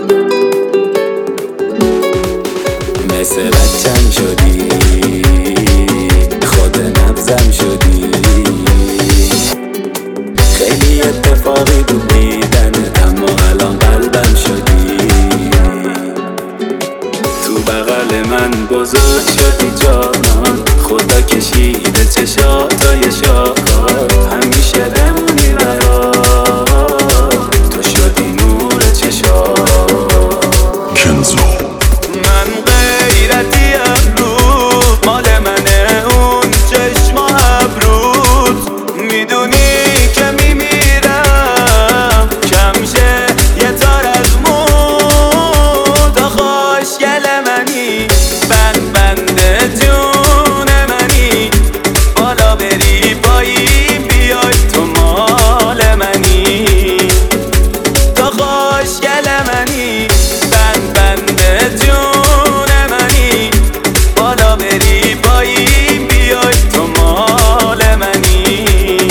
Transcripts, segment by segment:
مثل بچم شدی، خود نبضم شدی. خیلی اتفاقی بود دیدنت، اما الان قلبم شدی. تو بغل من بزرگ شدی جانان، خدا کشیده چشاتای شاکار. همیشه بمونی برام، تو شدی نور چشام. کنزو من غیرتیم رو مال منه، اون چشم و ابروت. میدونی که میمیرم کم شه یه تار از موت. خوشگل منی، بند جون منی. بالا بری پایین بیای تو مال منی. تو خوشگل منی، بند جون منی. بالا بری پایین بیای تو مال منی.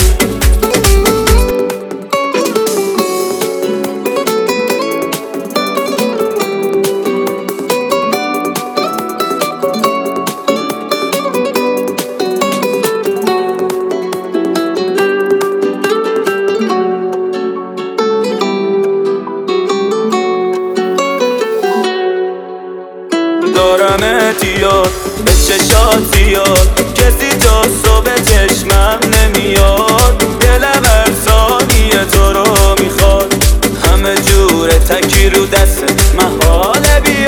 دارمت یاد به چشات زیاد، کسی جز تو به چشمم نمیاد. دلم هر ثانیه تو رو میخواد، همه جوره تکی رو دست محاله. بیا